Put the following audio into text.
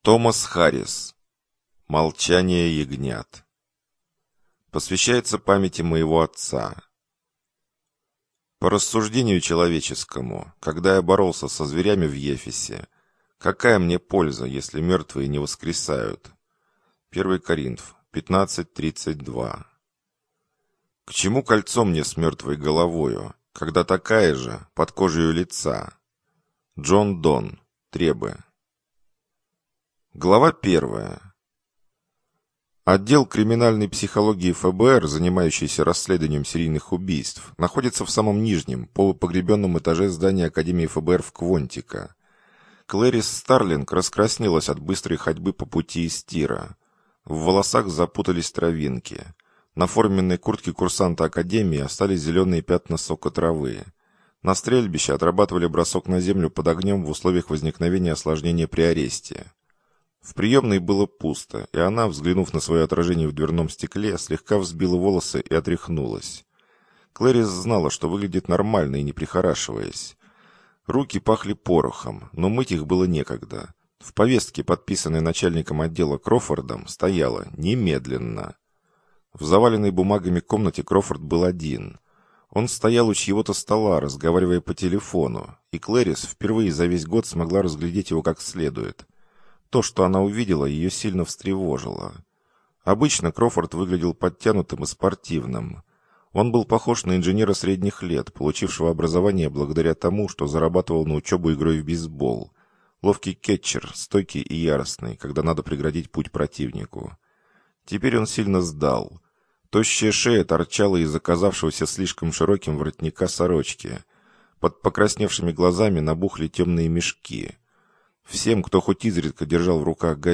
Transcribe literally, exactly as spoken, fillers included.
Томас Харрис. Молчание ягнят. Посвящается памяти моего отца. По рассуждению человеческому, когда я боролся со зверями в Ефесе, какая мне польза, если мертвые не воскресают? первое Коринф пятнадцать тридцать два. К чему кольцо мне с мертвой головою, когда такая же под кожей лица? Джон Дон. Требы. Глава первая. Отдел криминальной психологии эф бэ эр, занимающийся расследованием серийных убийств, находится в самом нижнем, полупогребенном этаже здания Академии эф бэ эр в Квонтико. Клэрис Старлинг раскраснелась от быстрой ходьбы по пути из тира. В волосах запутались травинки. На форменной куртке курсанта Академии остались зеленые пятна сока травы. На стрельбище отрабатывали бросок на землю под огнем в условиях возникновения осложнения при аресте. В приемной было пусто, и она, взглянув на свое отражение в дверном стекле, слегка взбила волосы и отряхнулась. Клэрис знала, что выглядит нормально и не прихорашиваясь. Руки пахли порохом, но мыть их было некогда. В повестке, подписанной начальником отдела Крофордом, стояло «немедленно». В заваленной бумагами комнате Крофорд был один. Он стоял у чьего-то стола, разговаривая по телефону, и Клэрис впервые за весь год смогла разглядеть его как следует. То, что она увидела, ее сильно встревожило. Обычно Крофорд выглядел подтянутым и спортивным. Он был похож на инженера средних лет, получившего образование благодаря тому, что зарабатывал на учебу игрой в бейсбол. Ловкий кетчер, стойкий и яростный, когда надо преградить путь противнику. Теперь он сильно сдал. Тощая шея торчала из оказавшегося слишком широким воротника сорочки. Под покрасневшими глазами набухли темные мешки. Всем, кто хоть изредка держал в руках газету,